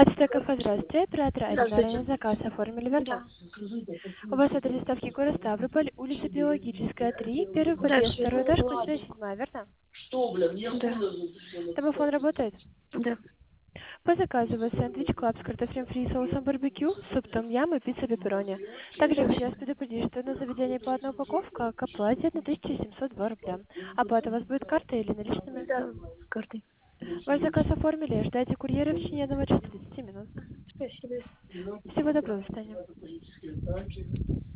Стеков, здравствуйте. Оператор Здравствуйте. оригинальный заказ оформили, верно? Да. У вас адрес доставки город Ставрополь, улица Биологическая, 3, первый Да, подъезд, все второй этаж, верно. квартира 7, верно? Да. Домофон работает? Да. По заказу у вас сэндвич клаб с картофелем фри и соусом барбекю, суп том ям и пицца пепперони. Также хотелось предупредить, что на заведение платная упаковка к оплате 1702 рубля. Оплата у вас будет картой или наличными? Да, с картой. Ваш заказ оформили, ждайте курьера в течение 1 часа 30 минут. Спасибо. Всего доброго, до свидания.